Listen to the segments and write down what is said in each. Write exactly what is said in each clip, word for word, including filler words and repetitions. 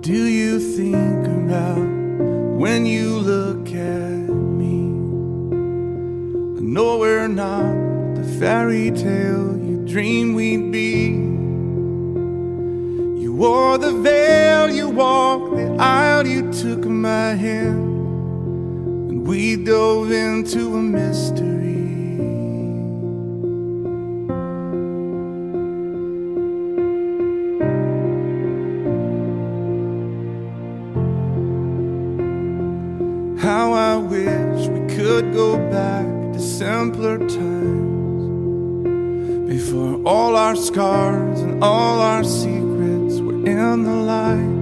do you think about when you look at me? I know we're not the fairy tale you dreamed we'd be. You wore the veil, you walked the aisle, you took my hand, and we dove into a mystery. How I wish we could go back to simpler times, before all our scars and all our secrets were in the light.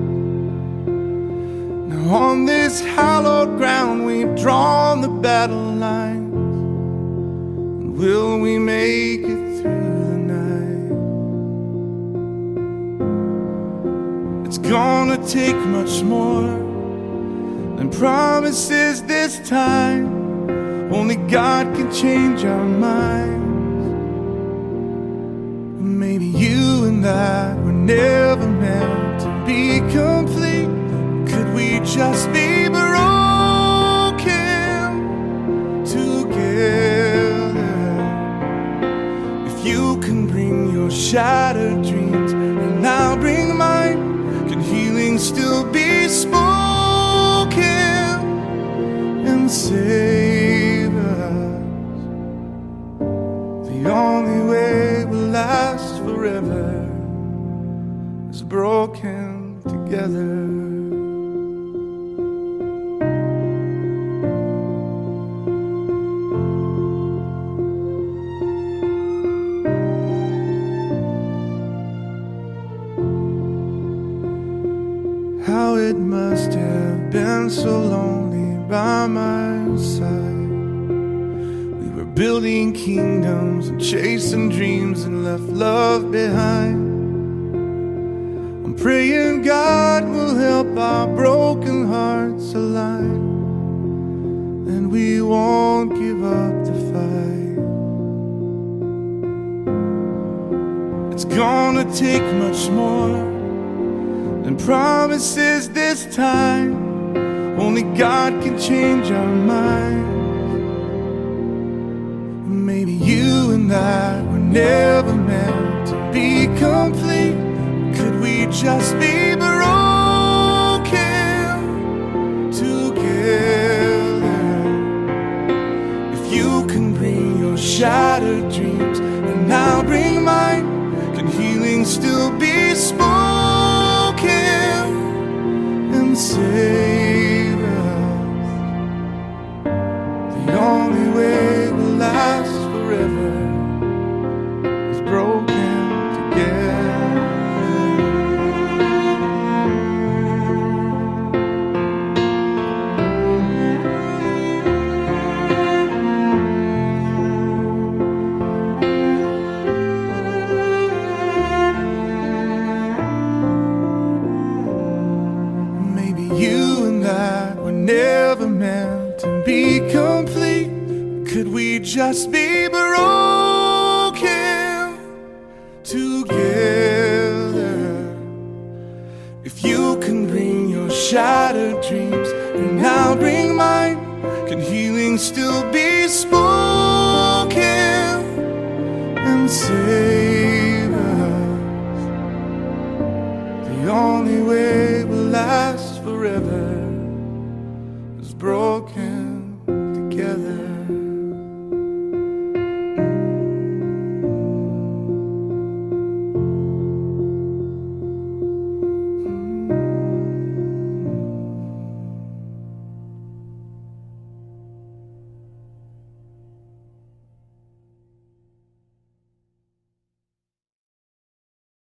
Now on this hallowed ground we've drawn the battle lines, and will we make it through the night? It's gonna take much more and promises this time. Only God can change our minds. Maybe you and I were never meant to be complete. Could we just be broken together? If you can bring your shattered dreams and I'll bring mine, can healing still be spoken and save us? The only way we'll last forever is broken together. How it must have been so lonely by my side. We were building kingdoms and chasing dreams and left love behind. I'm praying God will help our broken hearts align, and we won't give up the fight. It's gonna take much more and promises this time. Only God can change our minds. Maybe you and I were never meant to be complete. Could we just be broken together? If you can bring your shattered dreams and I'll bring mine, can healing still be spoken and save us? The only way we'll last forever is broken together. Never meant to be complete. Could we just be broken together? If you can bring your shattered dreams and I'll bring mine, can healing still be spoken and save us? The only way we'll last forever